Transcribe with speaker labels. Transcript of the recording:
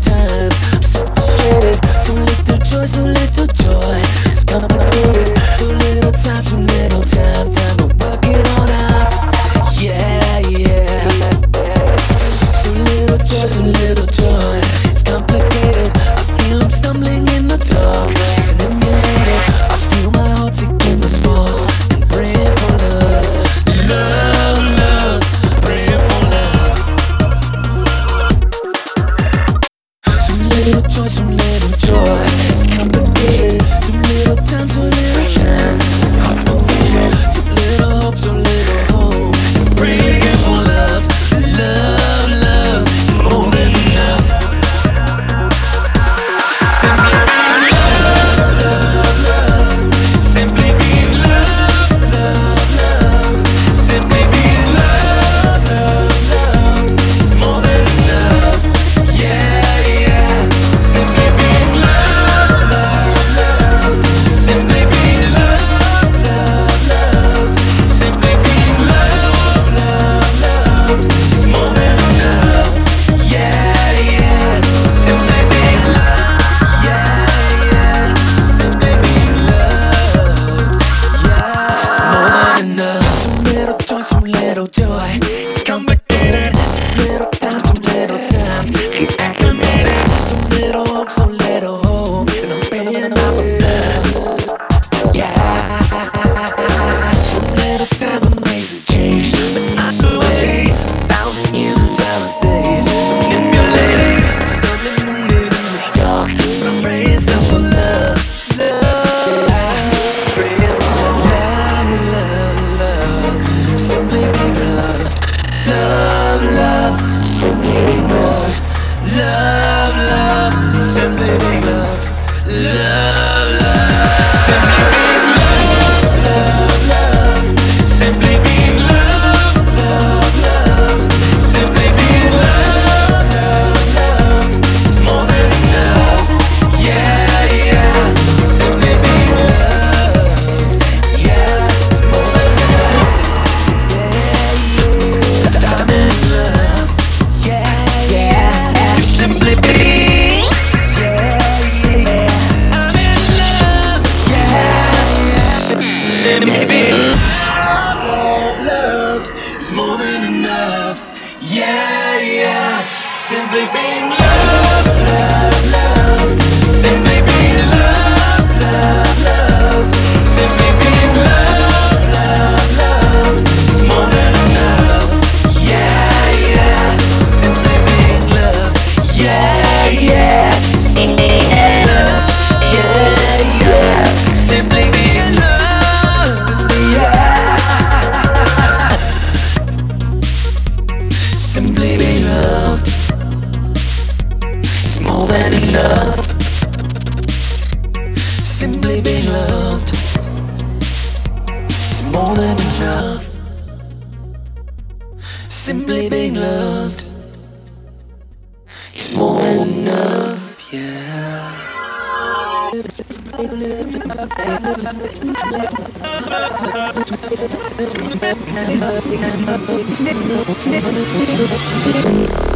Speaker 1: time. I'm so frustrated. Too little joy, so little joy. It's complicated. Too little time, too little time. Time to work it all out. Yeah, yeah. Too little joy, so little joy. It's complicated. I feel I'm stumbling in the dark. Stimulated. I feel my heart taking the sparks and praying for love. Love, love, praying for love. Some little joy, some little joy. It's complicated. Too little time, too little time. Your heart's motivated. Some little hope, some little hope. Praying for love. Love, love is more than enough. Simply being love, love, love. Simply being love, love, love. Simply being love, love, love is more than enough. Yeah, yeah. Simply being love, love, love. Simply being love, love, love. Simply being love, love, love is more than enough. Yeah, yeah. Simply being love. Yeah, yeah. Simply being loved. Yeah, it's more than enough. Some little joy, some little joy. It's complicated. Some little time, some little time. Get acclimated. Some little hope, some little hope. And I'm praying out for love. Yeah. Some little time and ways to change. But I wait 1,000 years and timeless days. So stimulating. I'm stumbling in the dark. But I'm praying still for love. Love. Praying for love, love, love. Simply be loved. Love, love. Simply be loved. Love, love. Simply be loved. Love, love. Simply be loved. Love, love. Simply be loved. Love, love. Simply be loved. Love, love. It's more than enough. Yeah, yeah. Simply be loved. Yeah, it's more than enough. Yeah, yeah. I'm in love. Yeah, yeah. You simply be. Yeah, yeah. I'm in love. Yeah, yeah. Simply be loved. Loved is more than enough. Yeah, yeah. Simply being loved, loved, loved. Simply being loved, loved, loved. Simply being loved, loved, loved. It's more than enough. Yeah, yeah. Simply being loved. Yeah, yeah. Simply being loved. Yeah, yeah. Simply being loved. Yeah. Simply being loved. It's more than enough. Simply being loved. It's more than enough. Simply being loved. It's more than enough. Yeah.